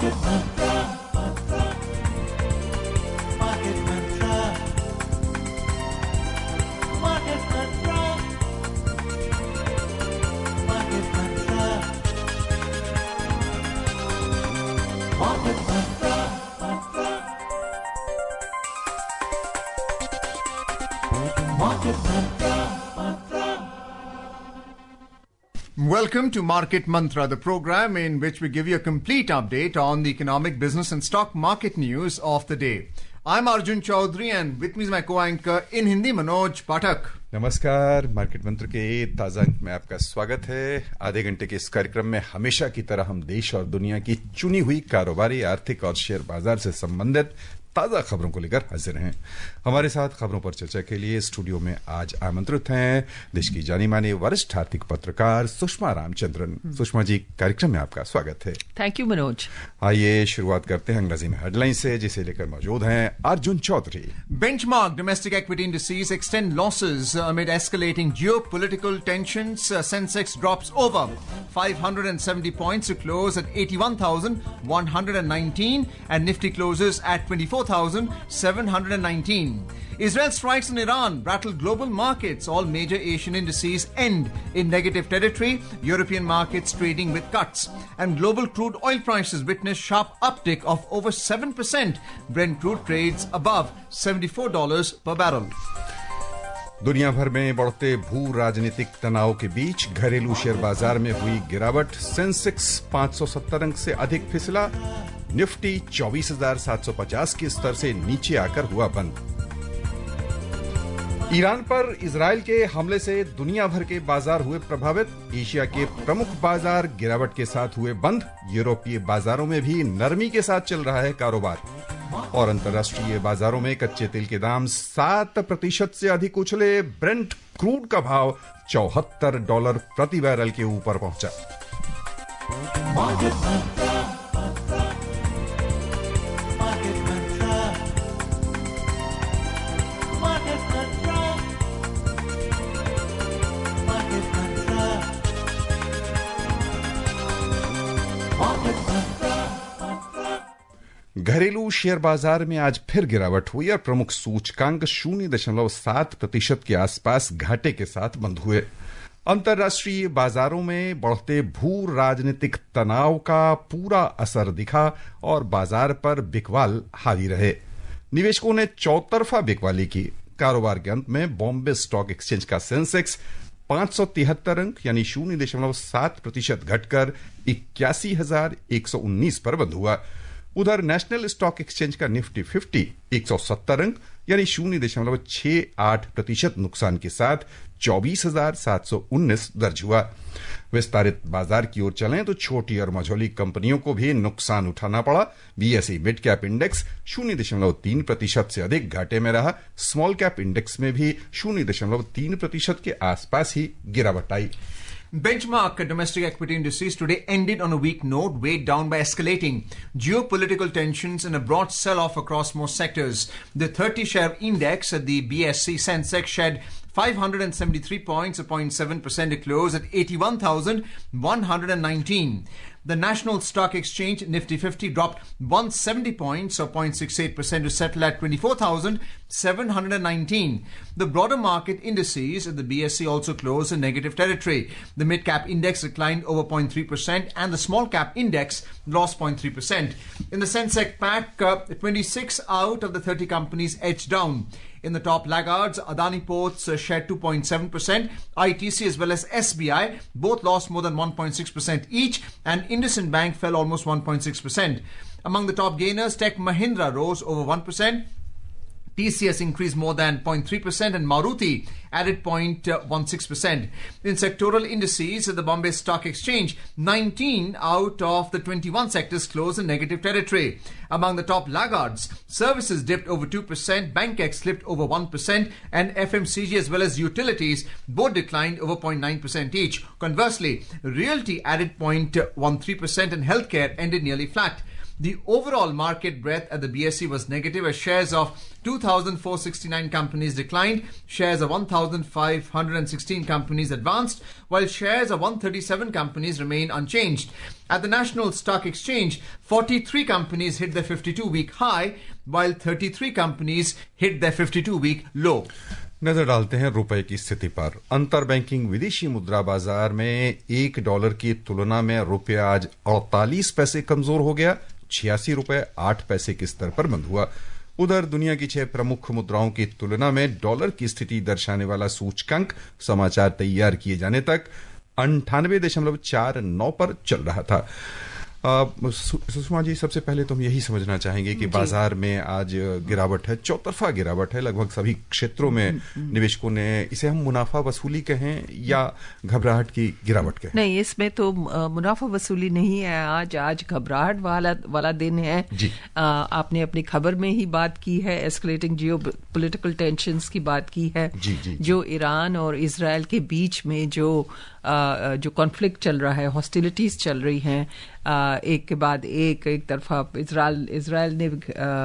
Market Mantra. Market Mantra. Market Mantra. Market Mantra. Market Mantra. Market Mantra. Welcome to Market Mantra, the program in which we give you a complete update on the economic, business and stock market news of the day. I'm Arjun Chaudhary and with me is my co-anchor in Hindi, Manoj Pathak. नमस्कार। Market Mantra के ताजा अंक में आपका स्वागत है। आधे घंटे के इस कार्यक्रम में हमेशा की तरह हम देश और दुनिया की चुनी हुई कारोबारी, आर्थिक और शेयर बाजार से संबंधित ताजा खबरों को लेकर हाजिर हैं। हमारे साथ खबरों पर चर्चा के लिए स्टूडियो में आज आमंत्रित हैं देश की जानी मानी वरिष्ठ आर्थिक पत्रकार सुषमा रामचंद्रन। सुषमा जी, कार्यक्रम में आपका स्वागत है। Thank you Manoj. आइए शुरुआत करते हैं अंग्रेजी में हेडलाइन से, जिसे लेकर मौजूद हैं Arjun Chaudhary. Benchmark domestic equity indices extend losses amid escalating geopolitical tensions. Sensex drops over 570 points to close at 81,119 and Nifty closes at 24,719. Israel strikes in Iran rattle global markets. All major Asian indices end in negative territory. European markets trading with cuts. And global crude oil prices witness sharp uptick of over 7%. Brent crude trades above $74 per barrel. दुनिया भर में बढ़ते भू राजनीतिक तनाव के बीच घरेलू share बाजार में हुई गिरावट। सेंसेक्स 570 अंक से अधिक फिसला। निफ्टी 24,750 के स्तर से नीचे आकर हुआ बंद। ईरान पर इजरायल के हमले से दुनिया भर के बाजार हुए प्रभावित। एशिया के प्रमुख बाजार गिरावट के साथ हुए बंद। यूरोपीय बाजारों में भी नरमी के साथ चल रहा है कारोबार। और अंतर्राष्ट्रीय बाजारों में कच्चे तेल के दाम 7% से अधिक उछले। ब्रेंट क्रूड का भाव $74 प्रति बैरल के ऊपर पहुंचा। घरेलू शेयर बाजार में आज फिर गिरावट हुई और प्रमुख सूचकांक 0.7% के आसपास घाटे के साथ बंद हुए। अंतर्राष्ट्रीय बाजारों में बढ़ते भू राजनीतिक तनाव का पूरा असर दिखा और बाजार पर बिकवाल हावी रहे। निवेशकों ने चौतरफा बिकवाली की। कारोबार के अंत में बॉम्बे स्टॉक एक्सचेंज का सेंसेक्स 573 अंक यानी 0.7% घटकर 81,119 पर बंद हुआ। उधर नेशनल स्टॉक एक्सचेंज का निफ्टी 50 170 अंक यानी 0.68% नुकसान के साथ 24,719 दर्ज हुआ। विस्तारित बाजार की ओर चलें तो छोटी और मझोली कंपनियों को भी नुकसान उठाना पड़ा। बीएसई मिड कैप इंडेक्स 0.3% से अधिक घाटे में रहा। स्मॉल कैप इंडेक्स में भी 0.3% के आसपास ही गिरावट आई। Benchmark domestic equity indices today ended on a weak note, weighed down by escalating geopolitical tensions and a broad sell-off across most sectors. The 30-share index at the BSE Sensex shed 573 points, a 0.7% to close at 81,119. The National Stock Exchange Nifty 50 dropped 170 points or 0.68% to settle at 24,719. The broader market indices at the BSE also closed in negative territory. The mid-cap index declined over 0.3% and the small-cap index lost 0.3%. In the Sensex pack, 26 out of the 30 companies edged down. In the top laggards, Adani Ports shed 2.7%, ITC as well as SBI both lost more than 1.6% each, and IndusInd Bank fell almost 1.6%. Among the top gainers, Tech Mahindra rose over 1%. TCS increased more than 0.3% and Maruti added 0.16%. In sectoral indices at the Bombay Stock Exchange, 19 out of the 21 sectors closed in negative territory. Among the top laggards, services dipped over 2%, BankX slipped over 1%, and FMCG as well as utilities both declined over 0.9% each. Conversely, realty added 0.13% and healthcare ended nearly flat. The overall market breadth at the BSE was negative as shares of 2,469 companies declined, shares of 1,516 companies advanced, while shares of 137 companies remain unchanged. At the National Stock Exchange, 43 companies hit their 52-week high, while 33 companies hit their 52-week low. नजर डालते हैं रुपए की स्थिति पर। अंतर banking विदेशी मुद्रा बाजार में $1 की तुलना में रुपया आज 48 पैसे कमजोर हो गया, 86 रुपए 8 पैसे के स्तर पर बंद हुआ। उधर दुनिया की 6 प्रमुख मुद्राओं की तुलना में डॉलर की स्थिति दर्शाने वाला सूचकांक समाचार तैयार किए जाने तक 98.49 पर चल रहा था। सुषमा जी, सबसे पहले तो हम यही समझना चाहेंगे कि बाजार में आज गिरावट है, चौतरफा गिरावट है, लगभग सभी क्षेत्रों में निवेशकों ने इसे हम मुनाफा वसूली कहें या घबराहट की गिरावट कहें? नहीं, इसमें तो मुनाफा वसूली नहीं है। आज घबराहट वाला दिन है जी। आपने अपनी खबर में ही बात की है, एस्केलेटिंग जियो पॉलिटिकल टेंशंस की बात की है जी। जो ईरान और इजराइल के बीच में जो कॉन्फ्लिक्ट चल रहा है, हॉस्टिलिटीज चल रही हैं, एक के बाद एक तरफा इजराइल ने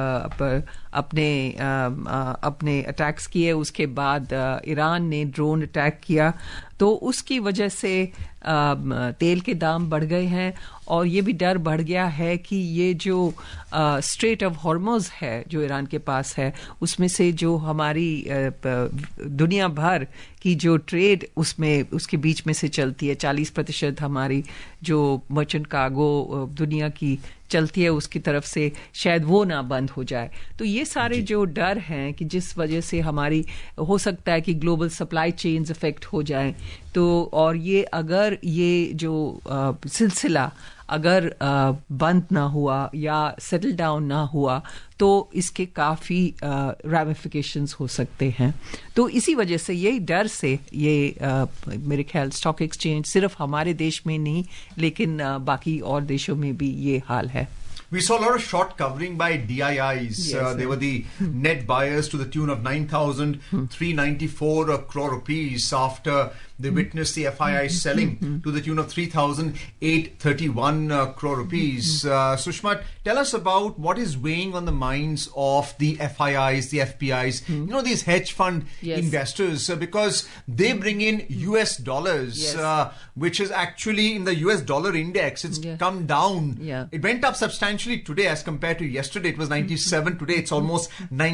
अपने अटैक्स किए, उसके बाद ईरान ने ड्रोन अटैक किया, तो उसकी वजह से तेल के दाम बढ़ गए हैं और ये भी डर बढ़ गया है कि ये जो स्ट्रेट ऑफ हॉर्मोज है जो ईरान के पास है, उसमें से जो हमारी दुनिया भर की जो ट्रेड उसके बीच में से चलती है, 40% हमारी जो मर्चेंट कार्गो दुनिया की चलती है उसकी तरफ से शायद वो ना बंद हो जाए। तो ये सारे जो डर हैं कि जिस वजह से हमारी हो सकता है कि ग्लोबल सप्लाई चेन्स इफेक्ट हो जाए, तो और ये अगर ये जो सिलसिला अगर बंद ना हुआ या सेटल डाउन ना हुआ तो इसके काफ़ी रैमिफिकेशंस हो सकते हैं। तो इसी वजह से यही डर से ये मेरे ख्याल स्टॉक एक्सचेंज सिर्फ हमारे देश में नहीं लेकिन बाकी और देशों में भी ये हाल है। We saw a lot of short covering by DIIs. They were the net buyers to the tune of 9,394 crore rupees after they witnessed the FIIs selling to the tune of 3,831 crore rupees. Sushma, tell us about what is weighing on the minds of the FIIs, the FPIs, you know, these hedge fund investors, because they bring in US dollars, which is actually in the US dollar index. It's come down. It went up substantially today as compared to yesterday. It was 97. Today it's almost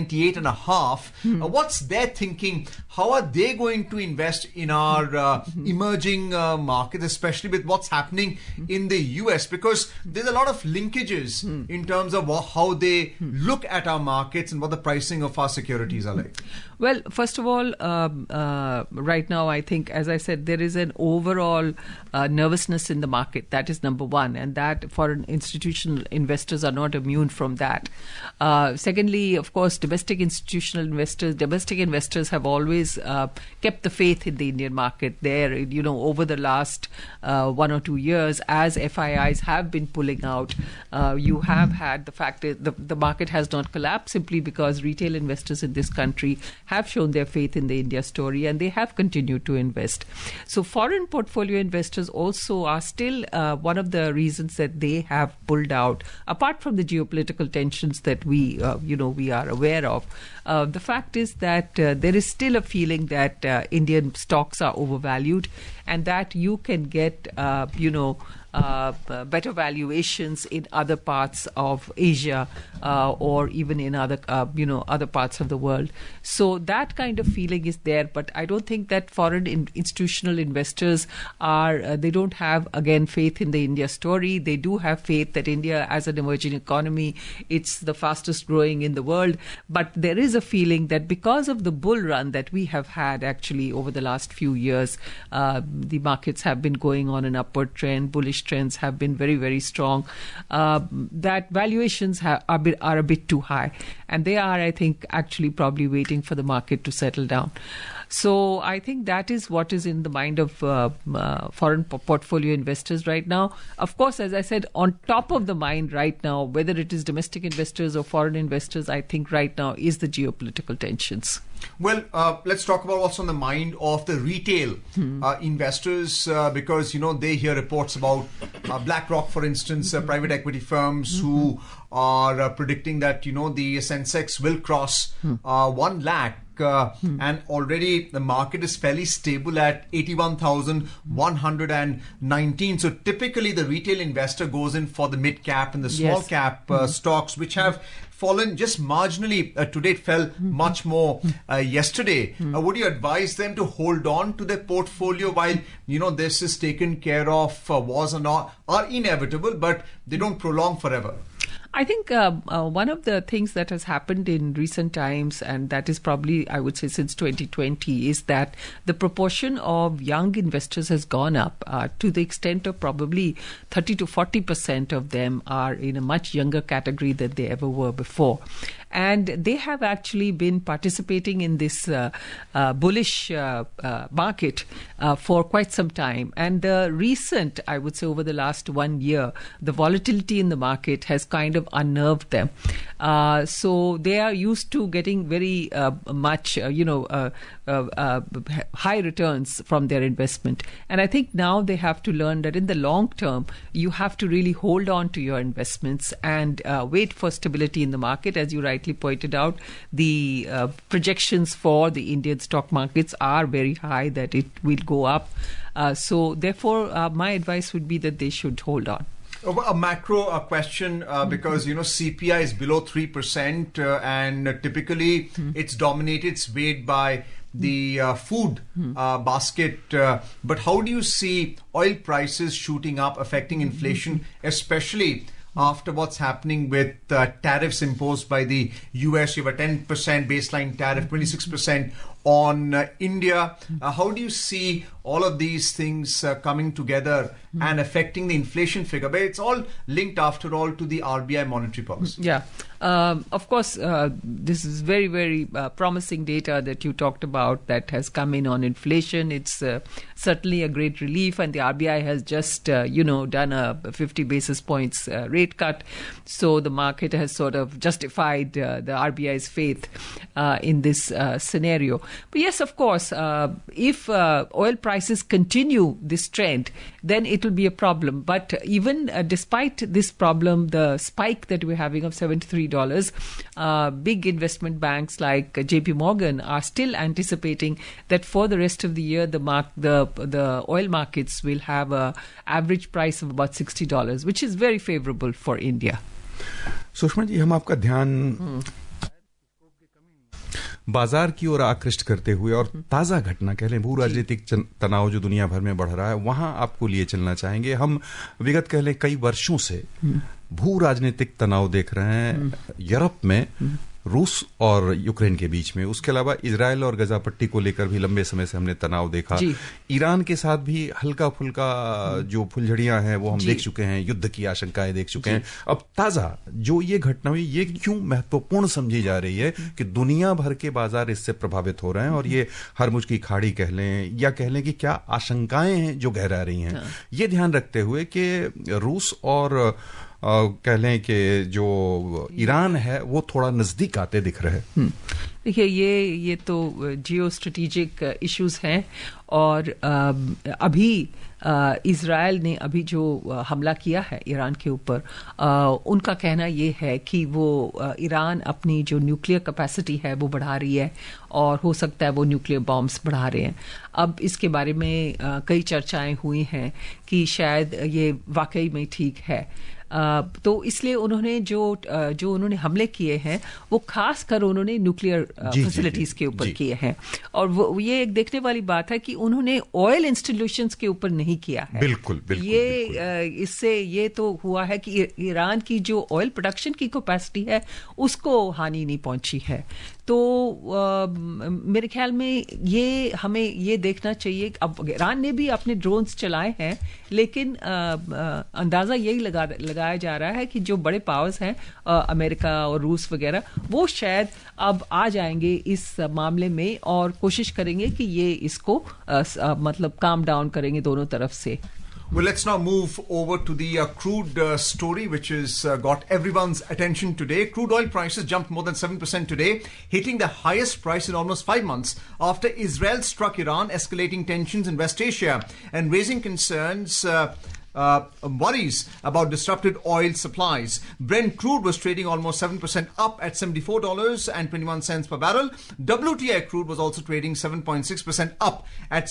98.5. What's their thinking? How are they going to invest in our emerging markets, especially with what's happening in the US? Because there's a lot of linkages in terms of how they look at our markets and what the pricing of our securities are like. Well, first of all, right now I think, as I said, there is an overall nervousness in the market. That is number one, and that foreign institutional investors are not immune from that. Secondly, of course, domestic investors have always kept the faith in the Indian market. There, you know, over the last 1 or 2 years, as FIIs have been pulling out, you have had the fact that the market has not collapsed simply because retail investors in this country have shown their faith in the India story and they have continued to invest. So foreign portfolio investors also are still one of the reasons that they have pulled out, apart from the geopolitical tensions that we are aware of. The fact is that there is still a feeling that Indian stocks are overvalued and that you can get, better valuations in other parts of Asia or even in other parts of the world. So that kind of feeling is there, but I don't think that foreign institutional investors they don't have, again, faith in the India story. They do have faith that India, as an emerging economy, it's the fastest growing in the world. But there is a feeling that because of the bull run that we have had actually over the last few years, the markets have been going on an upward trend, bullish trends have been very, very strong, that valuations are a bit too high. And they are, I think, actually probably waiting for the market to settle down. So I think that is what is in the mind of foreign portfolio investors right now. Of course, as I said, on top of the mind right now, whether it is domestic investors or foreign investors, I think right now is the geopolitical tensions. Well, let's talk about what's on the mind of the retail investors, because, they hear reports about BlackRock, for instance, private equity firms who are predicting that, the Sensex will cross 1 lakh. And already the market is fairly stable at 81,119. So typically the retail investor goes in for the mid cap and the small cap stocks, which have fallen just marginally. Today it fell much more yesterday. Would you advise them to hold on to their portfolio while this is taken care of? Wars are inevitable, but they don't prolong forever? I think one of the things that has happened in recent times, and that is probably, I would say, since 2020, is that the proportion of young investors has gone up to the extent of probably 30 to 40% of them are in a much younger category than they ever were before. And they have actually been participating in this bullish market for quite some time. And the recent, I would say, over the last 1 year, the volatility in the market has kind of unnerved them. So they are used to getting very much, high returns from their investment. And I think now they have to learn that in the long term, you have to really hold on to your investments and wait for stability in the market. As you rightly pointed out, the projections for the Indian stock markets are very high, that it will go up. So therefore, my advice would be that they should hold on. A macro question, because CPI is below 3%, and typically it's dominated, it's weighed by the food basket. But how do you see oil prices shooting up, affecting inflation, especially after what's happening with tariffs imposed by the US? You have a 10% baseline tariff, 26% on India. How do you see all of these things coming together and affecting the inflation figure? But it's all linked, after all, to the RBI monetary policy. Yeah. Of course, this is very, very promising data that you talked about that has come in on inflation. It's certainly a great relief, and the RBI has just, done a 50 basis points rate cut. So the market has sort of justified the RBI's faith in this scenario. But yes, of course, if oil prices continue this trend, then it will be a problem. But even despite this problem, the spike that we're having of $73, big investment banks like JP Morgan are still anticipating that for the rest of the year, the oil markets will have an average price of about $60, which is very favorable for India. Sushma ji, हम आपका ध्यान बाजार की ओर आकृष्ट करते हुए और ताजा घटना कह लें, भू राजनीतिक तनाव जो दुनिया भर में बढ़ रहा है, वहां आपको लिए चलना चाहेंगे। हम विगत कह लें कई वर्षों से भू राजनीतिक तनाव देख रहे हैं यूरोप में, रूस और यूक्रेन के बीच में। उसके अलावा इजराइल और गजा पट्टी को लेकर भी लंबे समय से हमने तनाव देखा। ईरान के साथ भी हल्का फुल्का जो फुलझड़ियां हैं वो हम देख चुके हैं, युद्ध की आशंकाएं देख चुके हैं। अब ताजा जो ये घटना हुई, ये क्यों महत्वपूर्ण समझी जा रही है कि दुनिया भर के बाजार इससे प्रभावित हो रहे हैं? और ये हरमुज की खाड़ी कह लें या कह लें कि क्या आशंकाएं हैं जो गहरा रही हैं, ये ध्यान रखते हुए कि रूस और कह लें कि जो ईरान है वो थोड़ा नजदीक आते दिख रहे हैं। देखिए, ये तो जियो स्ट्रेटेजिक इश्यूज हैं। और अभी इजराइल ने अभी जो हमला किया है ईरान के ऊपर, उनका कहना ये है कि वो ईरान अपनी जो न्यूक्लियर कैपेसिटी है वो बढ़ा रही है, और हो सकता है वो न्यूक्लियर बॉम्ब्स बढ़ा रहे हैं। अब इसके बारे में कई चर्चाएं हुई हैं कि शायद ये वाकई में ठीक है। तो इसलिए उन्होंने जो उन्होंने हमले किए हैं वो खास कर उन्होंने न्यूक्लियर फैसिलिटीज के ऊपर किए हैं। और वो ये एक देखने वाली बात है कि उन्होंने ऑयल इंस्टीट्यूशंस के ऊपर नहीं किया है। बिल्कुल। इससे ये तो हुआ है कि ईरान की जो ऑयल प्रोडक्शन की कैपेसिटी है उसको हानि नहीं पहुंची है। तो मेरे ख्याल में ये हमें ये देखना चाहिए। अब ईरान ने भी अपने ड्रोन्स चलाए हैं, लेकिन अंदाजा यही लगाया जा रहा है कि जो बड़े पावर्स हैं अमेरिका और रूस वगैरह, वो शायद अब आ जाएंगे इस मामले में और कोशिश करेंगे कि ये इसको मतलब काम डाउन करेंगे दोनों तरफ से। Well, let's now move over to the crude story, which has got everyone's attention today. Crude oil prices jumped more than 7% today, hitting the highest price in almost 5 months after Israel struck Iran, escalating tensions in West Asia and raising concerns worries about disrupted oil supplies. Brent crude was trading almost 7% up at $74.21 per barrel. WTI crude was also trading 7.6% up at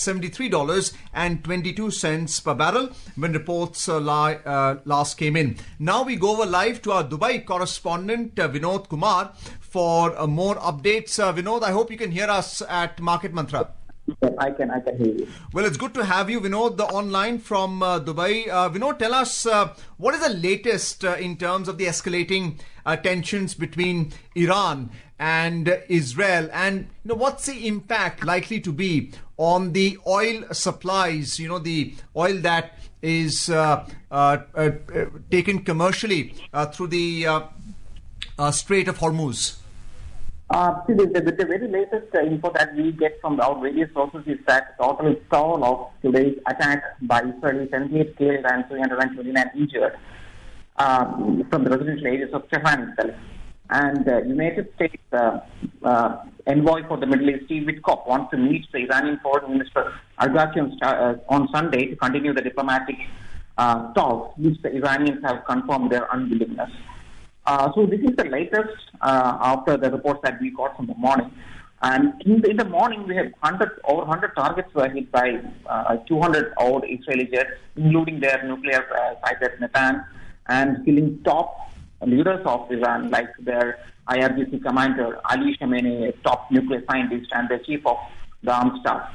$73.22 per barrel when reports last came in. Now we go over live to our Dubai correspondent Vinod Kumar for more updates. Vinod, I hope you can hear us at Market Mantra. I can hear you. Well, it's good to have you, Vinod, online from Dubai. Vinod, tell us what is the latest in terms of the escalating tensions between Iran and Israel, and what's the impact likely to be on the oil supplies? The oil that is taken commercially through the Strait of Hormuz. The very latest info that we get from our various sources is that total toll of today's attack by Israel, 78 killed and 329 injured from the residential areas of Tehran itself. And United States envoy for the Middle East, Steve Witkoff, wants to meet the Iranian Foreign Minister Arghachi on Sunday to continue the diplomatic talks, which the Iranians have confirmed their unwillingness. So this is the latest after the reports that we got from the morning. And in the morning, we have over 100 targets were hit by 200 odd Israeli jets, including their nuclear site at Natanz, and killing top leaders of Iran, like their IRGC commander, Ali Khamenei, a top nuclear scientist, and the chief of the armed staff.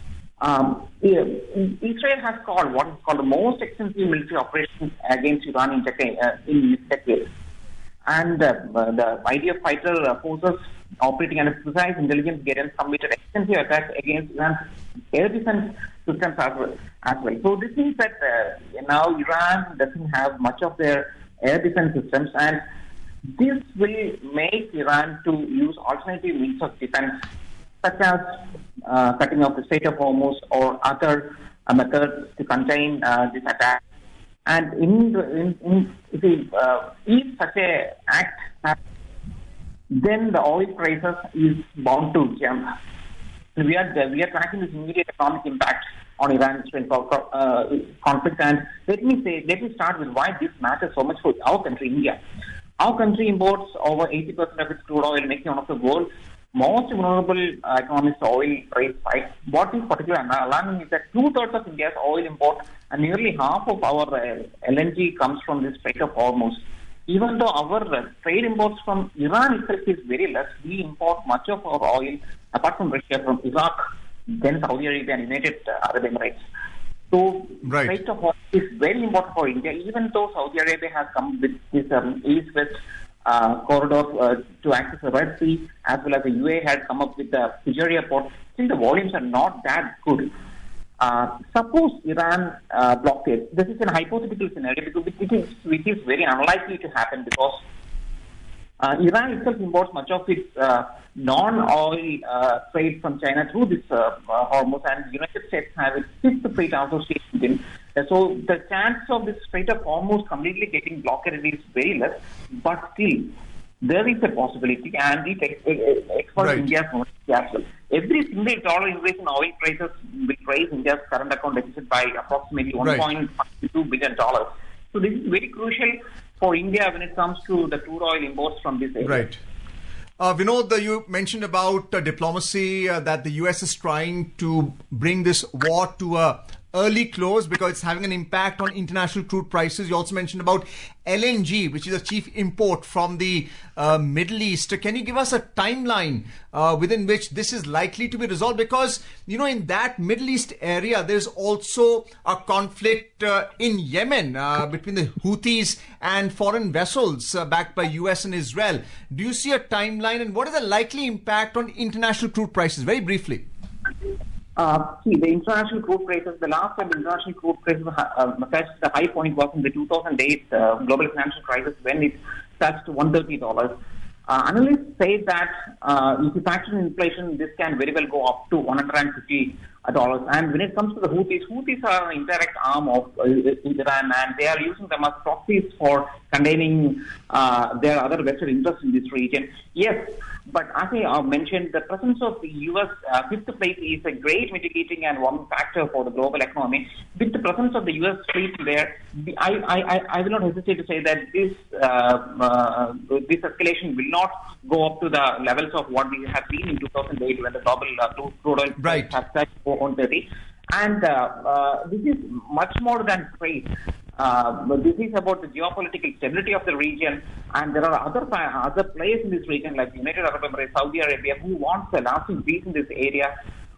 Israel has called what is called the most extensive military operation against Iran in decades. And the IDF fighter forces operating under precise intelligence guidance committed extensive attacks against Iran's air defense systems as well. So this means that now Iran doesn't have much of their air defense systems, and this will make Iran to use alternative means of defense, such as cutting off the Strait of Hormuz or other methods to contain this attack. And if such a act happens, then the oil prices is bound to jump. We are tracking this immediate economic impact on Iran-Israel conflict. And let me start with why this matters so much for our country, India. Our country imports over 80% of its crude oil, making one of the world's most vulnerable economies to oil price spikes. What is particularly alarming is that 2/3 of India's oil import and nearly half of our LNG comes from the Strait of Hormuz. Even though our trade imports from Iran itself is very less, we import much of our oil, apart from Russia, from Iraq, then Saudi Arabia and United Arab Emirates. So, right. Strait of Hormuz is very important for India, even though Saudi Arabia has come with this east-west corridor to access the Red Sea, as well as the UAE had come up with the Fujairah port. Still, the volumes are not that good. Suppose Iran blockade. This is a hypothetical scenario because which is very unlikely to happen because Iran itself imports much of its non-oil trade from China through this Hormuz, and the United States have its fifth freight association in. So the chance of this Strait of Hormuz completely getting blockaded is very less, but still there is a possibility, and it exports right. India's commodity as well. Every single dollar increase in oil prices will raise India's current account deficit by approximately $1.52 billion. So this is very crucial for India when it comes to the crude oil imports from this area. Right. Vinod, you mentioned about diplomacy, that the US is trying to bring this war to a early close because it's having an impact on international crude prices. You also mentioned about LNG, which is a chief import from the Middle East. Can you give us a timeline within which this is likely to be resolved? Because, in that Middle East area, there's also a conflict in Yemen between the Houthis and foreign vessels backed by US and Israel. Do you see a timeline, and what is the likely impact on international crude prices? Very briefly. The international crude prices, the last time international crude prices touched the high point was in the 2008 global financial crisis when it touched $130. Analysts say that if you factor in inflation, this can very well go up to $150 dollars. And when it comes to the Houthis are an indirect arm of Iran, and they are using them as proxies for containing their other vested interests in this region. Yes, but as I mentioned, the presence of the U.S. Fifth place is a great mitigating and warming factor for the global economy. With the presence of the U.S. fleet there, I will not hesitate to say that this escalation will not go up to the levels of what we have seen in 2008 when the global crude oil price has touched 430. And this is much more than trade. But this is about the geopolitical stability of the region, and there are other players in this region like United Arab Emirates, Saudi Arabia, who wants a lasting peace in this area.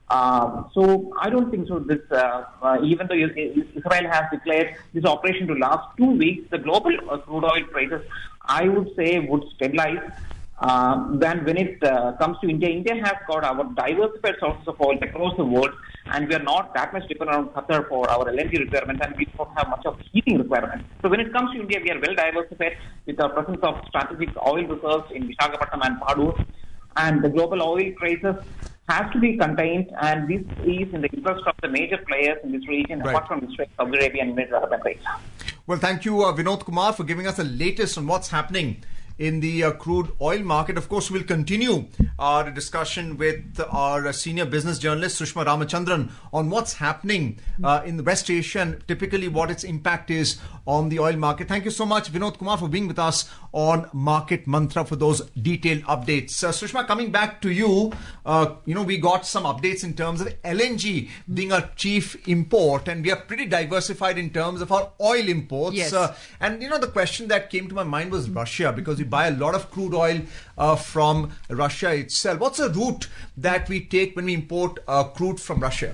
So I don't think so. This, even though Israel has declared this operation to last 2 weeks, the global crude oil prices, I would say, would stabilize. Then when it comes to India, India has got our diversified sources of oil across the world, and we are not that much dependent on Qatar for our LNG requirements, and we don't have much of heating requirements. So when it comes to India, we are well diversified with our presence of strategic oil reserves in Visakhapatnam and Padur, and the global oil crisis has to be contained, and this is in the interest of the major players in this region, apart from Israel, Saudi Arabia, and United Arab Emirates. Well, thank you, Vinod Kumar, for giving us the latest on what's happening in the crude oil market. Of course, we'll continue our discussion with our senior business journalist, Sushma Ramachandran, on what's happening in the West Asia and typically what its impact is on the oil market. Thank you so much, Vinod Kumar, for being with us on Market Mantra for those detailed updates. Sushma, coming back to you, we got some updates in terms of LNG being our chief import, and we are pretty diversified in terms of our oil imports. Yes. And the question that came to my mind was Russia, because we buy a lot of crude oil from Russia itself. What's the route that we take when we import crude from Russia?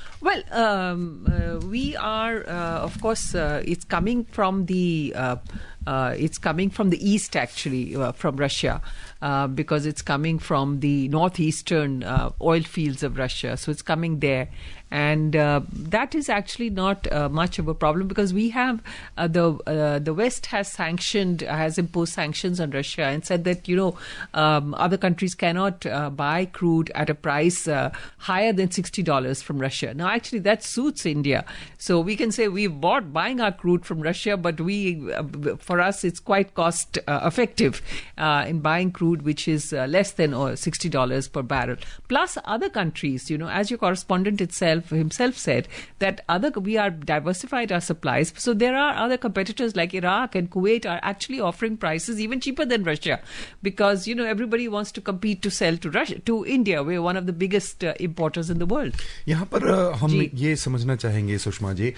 Well, we are, of course, it's coming from the east, actually, from Russia, because it's coming from the northeastern oil fields of Russia. So it's coming there. And that is actually not much of a problem, because we have the West has imposed sanctions on Russia and said that other countries cannot buy crude at a price higher than $60 from Russia. Now, actually, that suits India. So we can say we've buying our crude from Russia, but for us it's quite cost effective in buying crude which is less than $60 per barrel. Plus, other countries, as your correspondent himself said, that we are diversified our supplies. So there are other competitors like Iraq and Kuwait are actually offering prices even cheaper than Russia, because everybody wants to compete to sell to India. We're one of the biggest importers in the world. यहाँ पर हम ये समझना चाहेंगे सुषमा जी,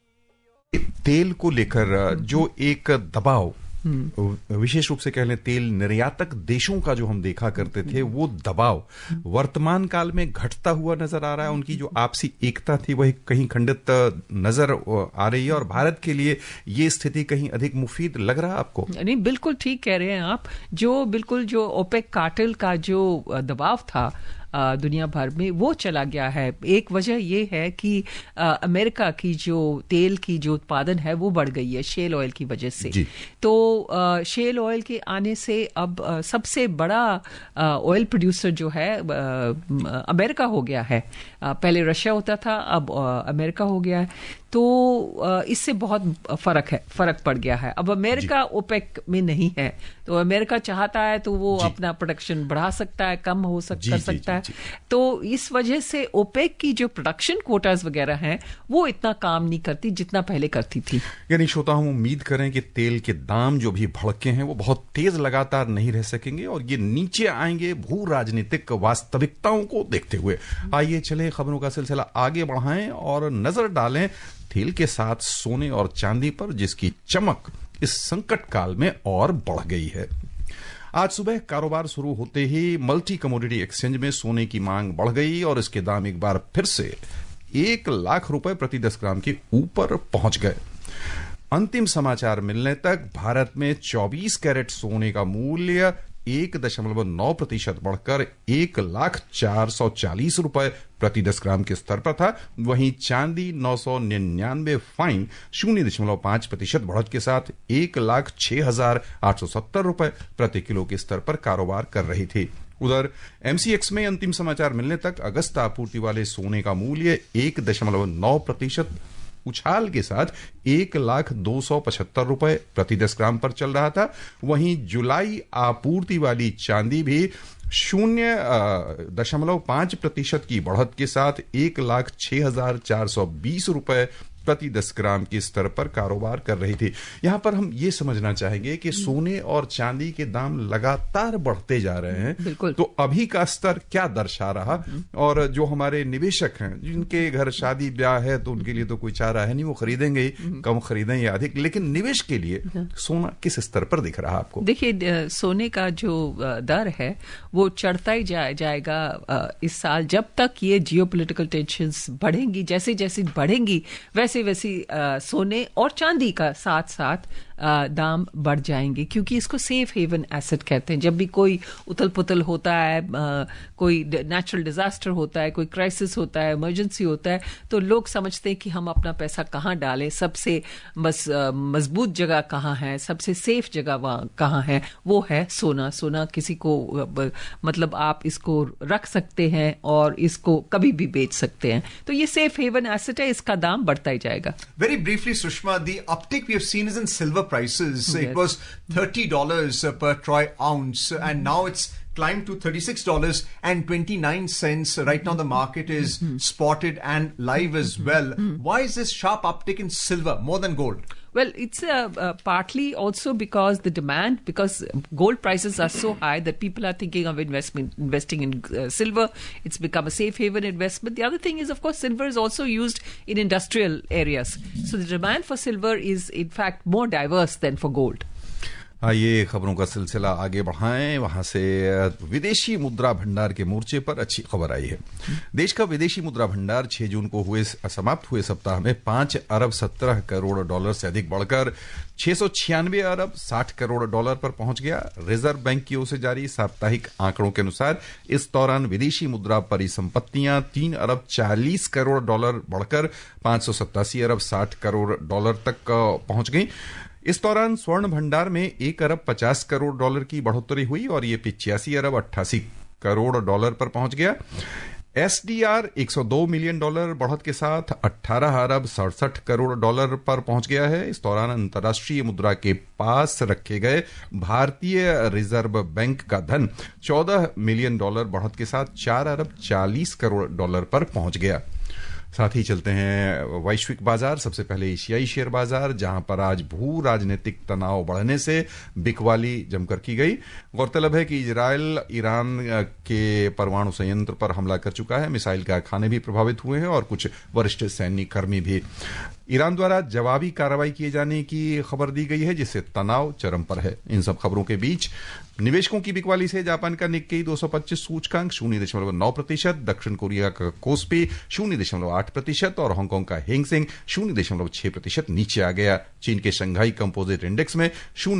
तेल को लेकर जो एक दबाव, विशेष रूप से कह लें तेल निर्यातक देशों का जो हम देखा करते थे, वो दबाव वर्तमान काल में घटता हुआ नजर आ रहा है. उनकी जो आपसी एकता थी वह कहीं खंडित नजर आ रही है, और भारत के लिए ये स्थिति कहीं अधिक मुफीद लग रहा है आपको? नहीं, बिल्कुल ठीक कह रहे हैं आप. जो ओपेक कार्टेल का जो दबाव था दुनिया भर में, वो चला गया है. एक वजह ये है कि अमेरिका की जो तेल की जो उत्पादन है वो बढ़ गई है शेल ऑयल की वजह से. तो शेल ऑयल के आने से अब सबसे बड़ा ऑयल प्रोड्यूसर जो है अमेरिका हो गया है. पहले रशिया होता था, अब अमेरिका हो गया है. तो इससे बहुत फर्क पड़ गया है. अब अमेरिका ओपेक में नहीं है, तो अमेरिका चाहता है तो वो अपना प्रोडक्शन बढ़ा सकता है, कम कर सकता है. तो इस वजह से ओपेक की जो प्रोडक्शन कोटास वगैरह हैं वो इतना काम नहीं करती जितना पहले करती थी. यानी श्रोता, हम उम्मीद करें कि तेल के दाम जो भी भड़के हैं वो बहुत तेज लगातार नहीं रह सकेंगे और ये नीचे आएंगे भू राजनीतिक वास्तविकताओं को देखते हुए. आइए चले खबरों का सिलसिला आगे बढ़ाएं और नजर डालें तेल के साथ सोने और चांदी पर, जिसकी चमक इस संकट काल में और बढ़ गई है. आज सुबह कारोबार शुरू होते ही मल्टी कमोडिटी एक्सचेंज में सोने की मांग बढ़ गई और इसके दाम एक बार फिर से 1 लाख रुपए प्रति 10 ग्राम के ऊपर पहुंच गए. अंतिम समाचार मिलने तक भारत में 24 कैरेट सोने का मूल्य 1.9% बढ़कर 1,04,40 रुपए प्रति 10 ग्राम के स्तर पर था. वहीं चांदी 999 फाइन 0.5% बढ़त के साथ 1,06,870 रुपए प्रति किलो के स्तर पर कारोबार कर रही थी. उधर MCX में अंतिम समाचार मिलने तक अगस्त आपूर्ति वाले सोने का मूल्य 1.9% उछाल के साथ 1,275,000 रुपए प्रति 10 ग्राम पर चल रहा था। वहीं जुलाई आपूर्ति वाली चांदी भी 0.5% की बढ़त के साथ 1,06,420 रुपए प्रति 10 ग्राम के स्तर पर कारोबार कर रही थी। यहां पर हम ये समझना चाहेंगे कि सोने और चांदी के दाम लगातार बढ़ते जा रहे हैं, तो अभी का स्तर क्या दर्शा रहा, और जो हमारे निवेशक हैं जिनके घर शादी ब्याह है तो उनके लिए तो कोई चारा है नहीं, वो खरीदेंगे ही, कम खरीदें या अधिक, लेकिन निवेश के लिए सोना किस स्तर पर दिख रहा आपको? देखिए, सोने का जो दर है वो चढ़ता ही जाएगा इस साल, जब तक ये जियोपॉलिटिकल टेंशंस बढ़ेंगी, जैसे जैसे बढ़ेंगी वैसे सोने और चांदी का साथ साथ दाम बढ़ जाएंगे, क्योंकि इसको सेफ हेवन एसेट कहते हैं। जब भी कोई उथल पुथल होता है, कोई नेचुरल डिजास्टर होता है, कोई क्राइसिस होता है, इमरजेंसी होता है, तो लोग समझते हैं कि हम अपना पैसा कहाँ डालें, सबसे मजबूत जगह कहाँ है, सबसे सेफ जगह वहाँ कहाँ है, वो है सोना। सोना किसी को मतलब आप इसको रख सकते हैं और इसको कभी भी बेच सकते हैं, तो ये सेफ हेवन एसेट है, इसका दाम बढ़ता ही जाएगा। Very briefly, Sushma, the uptick we have seen is in silver prices. Yes. It was $30 per troy ounce, and now it's climbed to $36.29. Right now the market is spotted and live as well. Why is this sharp uptick in silver more than gold? Well, it's partly also because the demand, because gold prices are so high that people are thinking of investing in silver. It's become a safe haven investment. The other thing is, of course, silver is also used in industrial areas. So the demand for silver is, in fact, more diverse than for gold. आइए खबरों का सिलसिला आगे बढ़ाएं। वहां से विदेशी मुद्रा भंडार के मोर्चे पर अच्छी खबर आई है। देश का विदेशी मुद्रा भंडार 6 जून को समाप्त हुए सप्ताह में 5 अरब 17 करोड़ डॉलर से अधिक बढ़कर 696 अरब 60 करोड़ डॉलर पर पहुंच गया। रिजर्व बैंक की ओर से जारी साप्ताहिक आंकड़ों के अनुसार इस दौरान विदेशी मुद्रा परिसंपत्तियां 3 अरब 40 करोड़ डॉलर बढ़कर 587 अरब 60 करोड़ डॉलर तक पहुंच गई। इस दौरान स्वर्ण भंडार में 1 अरब 50 करोड़ डॉलर की बढ़ोतरी हुई और ये 85 अरब 88 करोड़ डॉलर पर पहुंच गया। SDR 102 मिलियन डॉलर बढ़त के साथ 18 अरब 67 करोड़ डॉलर पर पहुंच गया है। इस दौरान अंतर्राष्ट्रीय मुद्रा के पास रखे गए भारतीय रिजर्व बैंक का धन 14 मिलियन डॉलर बढ़त के साथ 4 अरब 40 करोड़ डॉलर पर पहुंच गया। साथ ही चलते हैं वैश्विक बाजार। सबसे पहले एशियाई शेयर बाजार, जहां पर आज भू राजनीतिक तनाव बढ़ने से बिकवाली जमकर की गई। गौरतलब है कि इजरायल ईरान के परमाणु संयंत्र पर हमला कर चुका है। मिसाइल कारखाने भी प्रभावित हुए हैं और कुछ वरिष्ठ सैन्य कर्मी भी। ईरान द्वारा जवाबी कार्रवाई किए जाने की खबर दी गई है, जिससे तनाव चरम पर है। इन सब खबरों के बीच निवेशकों की बिकवाली से जापान का निक्केई 225 सूचकांक 0.9%, दक्षिण कोरिया का कोस्पी 0.8% और हांगकांग का हेंगसेंग 0.6% नीचे आ गया। चीन के शंघाई कंपोजिट इंडेक्स में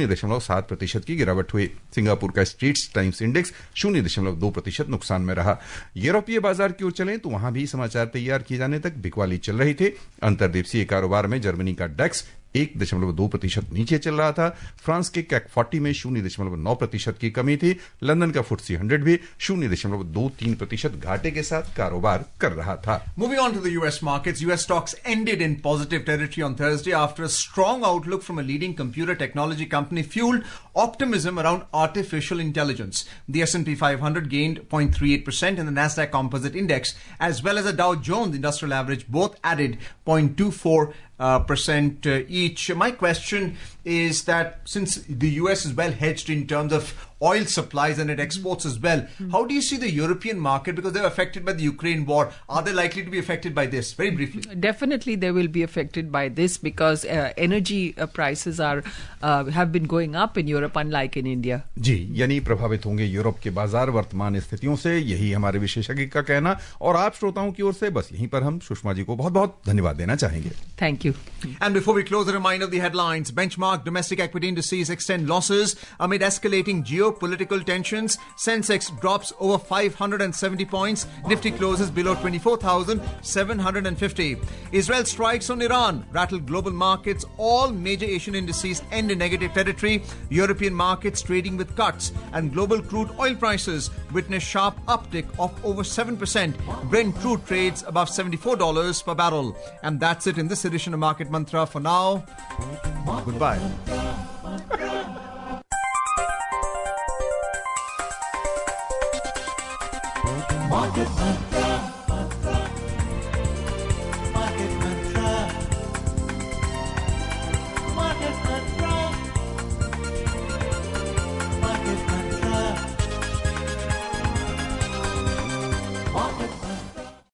0.7% की गिरावट हुई। सिंगापुर का स्ट्रीट्स टाइम्स इंडेक्स 0.2% नुकसान में रहा। यूरोपीय बाजार की ओर चलें तो वहां भी समाचार तैयार किए जाने तक बिकवाली चल रही थी। अंतर्देशीय कारोबार में जर्मनी का डेक्स 1.2% नीचे चल रहा था। फ्रांस के कैक 40 में 0.9% की कमी थी। लंदन का FTSE 100 भी 0.23% घाटे के साथ कारोबार कर रहा था। Moving on to the US markets, US stocks ended in positive territory on Thursday after a strong outlook from a leading computer technology company fueled optimism around artificial intelligence. The S&P 500 gained 0.38% and the Nasdaq Composite Index, as well as the Dow Jones Industrial Average, both added 0.24% each. My question is that since the US is well hedged in terms of oil supplies and it exports as well, how do you see the European market, because they're affected by the Ukraine war? Are they likely to be affected by this? Very briefly. Definitely they will be affected by this because energy prices have been going up in Europe unlike in India. जी, यानी प्रभावित होंगे Europe के बाजार वर्तमान स्थितियों से, यही हमारे विशेषज्ञ का कहना। और आप श्रोताओं की ओर से बस यहीं पर हम सुषमा जी को बहुत-बहुत धन्यवाद देना चाहेंगे। Thank you. And before we close, a reminder of the headlines. Benchmark domestic equity indices extend losses amid escalating geopolitical geopolitical tensions. Sensex drops over 570 points. Nifty closes below 24,750. Israel strikes on Iran, rattled global markets. All major Asian indices end in negative territory. European markets trading with cuts, and global crude oil prices witness sharp uptick of over 7%. Brent crude trades above $74 per barrel. And that's it in this edition of Market Mantra. For now, goodbye. Market Mantra. Market